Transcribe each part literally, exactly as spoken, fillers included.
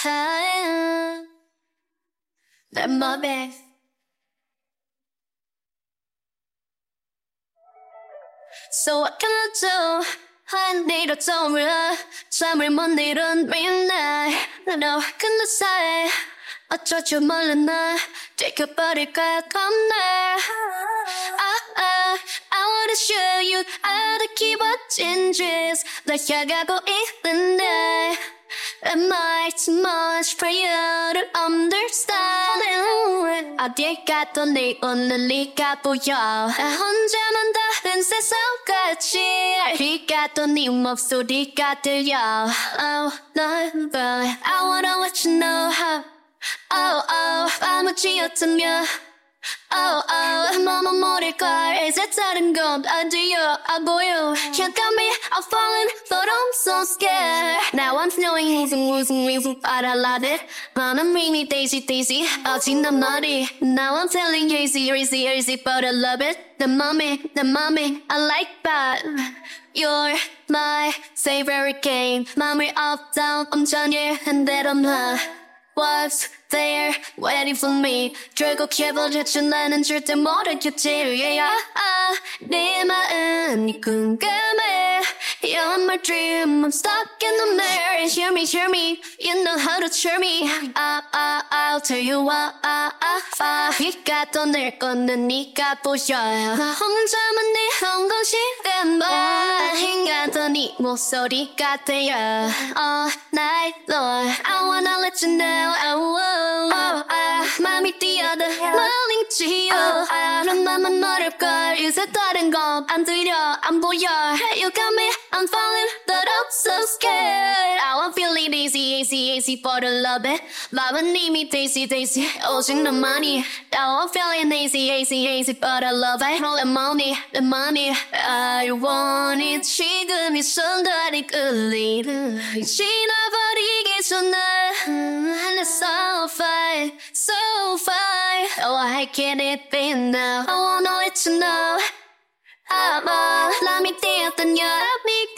내 맘에 So what can I do? I need a door 잠을 못 이룬 midnight 너 근데 사이 어쩔 줄 몰라 날 들켜버릴까 겁나 I, I, I wanna show you how to keep watching dreams 널 향하고 있는데 Am I too much for you to understand? 어딜 가도 네 오늘 네가 보여 나 혼자만 다른 세상같이 어딜 가도 네 목소리가 들려 Oh, no, but I wanna let you know how Oh, oh, 밤을 지었다며 Oh, oh, 너무 모를걸 이제 다른 건 안 들려 안 보여 Can't got me, I'm falling, but I'm so scared Now I'm feeling losing, losing, losing, but I love it 나는 really daisy, daisy, 어진 난 말이 Now I'm feeling easy, easy, easy, but I love it 내 맘이, 내 맘이, I like that You're my favorite game 맘을 up, down, 엄전일 한대로 나 Was there waiting for me 결국 해버렸지 나는 절대 모르겠지 yeah, ah, 네 마음이 궁금해 You're my dream I'm stuck in the mirror Hear me, hear me You know how to cheer me ah, ah, I'll tell you what ah, ah, ah. 네가 떠날 건데 네가 보여 나 혼자만 네 한공식은 봐 hin가던 네 목소리가 들려 All night long I wanna let you know oh, oh, oh, ah, 맘이 뛰어도 멀리 지어 넌 나만 모를걸 이제 다른 건 안 들려 안 보여 You got me I'm falling but I'm so scared Now I'm feeling easy easy easy but I love it 맘은 이미 daisy daisy 오직 너만이 Now I'm feeling easy easy easy but I love it 내 맘이 내 맘이 I want it 지금 이 순간이 끌리는 지나버리기 전에 It's so fine, so fine Oh, I can't it be now I wanna let you know I'm a 람이 뛰었던 여름이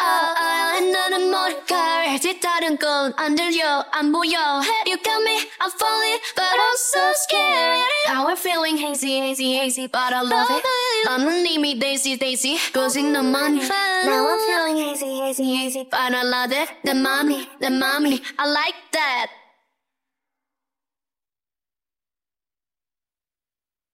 뛰어 나는 모를걸 이제 다른 건 안 들려 안 보여 You got me, I'm falling But I'm so scared Now I'm feeling hazy, hazy, hazy But I love it 나는 이미 daisy, daisy 오직 너만이 Now I'm feeling hazy, hazy, hazy But I love it 내 맘이, 내 맘이 I like that